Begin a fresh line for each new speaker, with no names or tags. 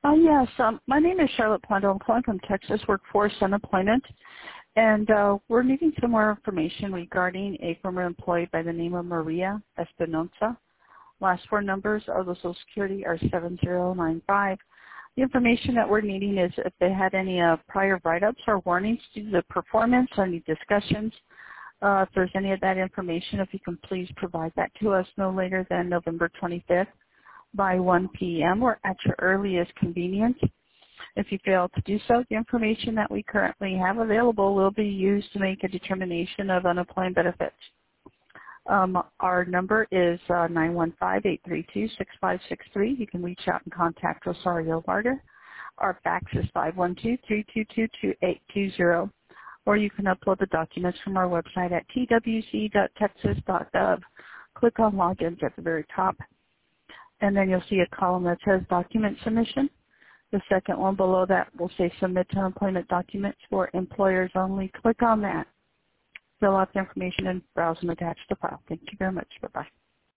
Yes, my name is Charlotte Pondo. I'm calling from Texas Workforce Unemployment, and we're needing some more information regarding a former employee by the name of Maria Espinosa. Last four numbers of the Social Security are 7095. The information that we're needing is if they had any prior write-ups or warnings due to the performance, any discussions. If there's any of that information, if you can please provide that to us no later than November 25th by 1 p.m. or at your earliest convenience. If you fail to do so, the information that we currently have available will be used to make a determination of unemployment benefits. Our number is 915-832-6563. You can reach out and contact Rosario Vargas. Our fax is 512-322-2820. Or you can upload the documents from our website at twc.texas.gov. Click on Logins at the very top, and then you'll see a column that says Document Submission. The second one below that will say Submit to Employment Documents for Employers Only. Click on that. Fill out the information and browse and attach the file. Thank you very much. Bye-bye.